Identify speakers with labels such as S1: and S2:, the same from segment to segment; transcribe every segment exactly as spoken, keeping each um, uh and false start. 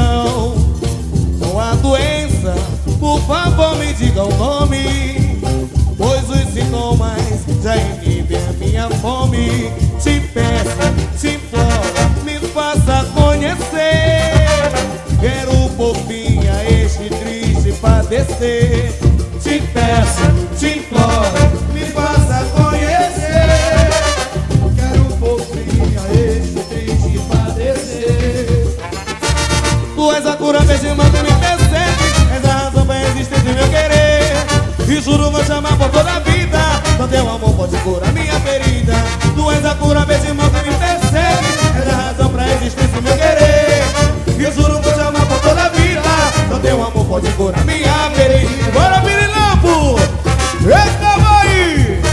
S1: então. Com a doença, por favor me diga o nome, pois os sintomas já inibem a minha fome. Te peço, te imploro, me faça conhecer. Quero por fim a este triste padecer. Te peço, te imploro, me faça conhecer. Quero por fim a este triste padecer. Tu és a cura, vez irmã, que me persegue. És a razão pra existência e meu querer. E juro vou chamar por toda a vida. Só teu amor pode curar minha ferida. Tu és a cura, vez irmã, que me persegue. És a razão pra existência e meu querer. E juro vou chamar por toda a vida. Só teu amor pode curar minha ferida. Bora, Pirilampo! Eita, aí!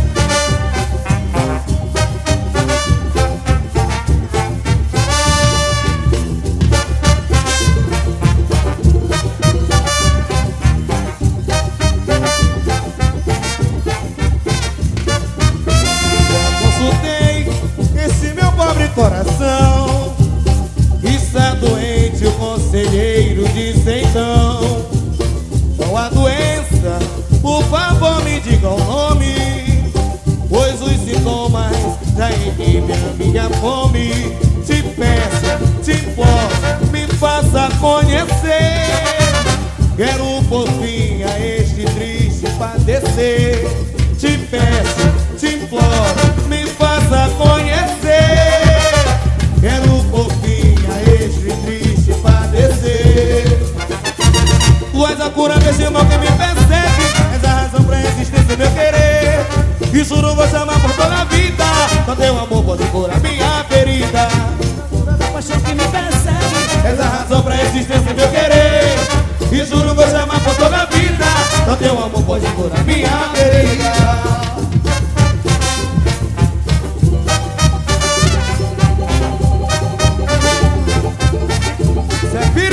S1: Coração, está doente, o conselheiro disse então. Qual a doença? Por favor me diga o nome, pois os sintomas já inibem a minha fome. Te peço, te imploro, me faça conhecer. Quero por fim a este triste padecer. Te peço, te imploro, me faça conhecer. Quero por fim a este triste padecer. Tu és a cura desse mal que me persegue. És a razão pra existência e meu querer. E juro vou chamar por toda a vida. Só teu amor pode curar minha ferida.
S2: Da paixão que me persegue.
S1: És a razão pra existência e meu querer. E juro vou chamar por toda a vida. Só teu amor pode curar minha ferida. Isso é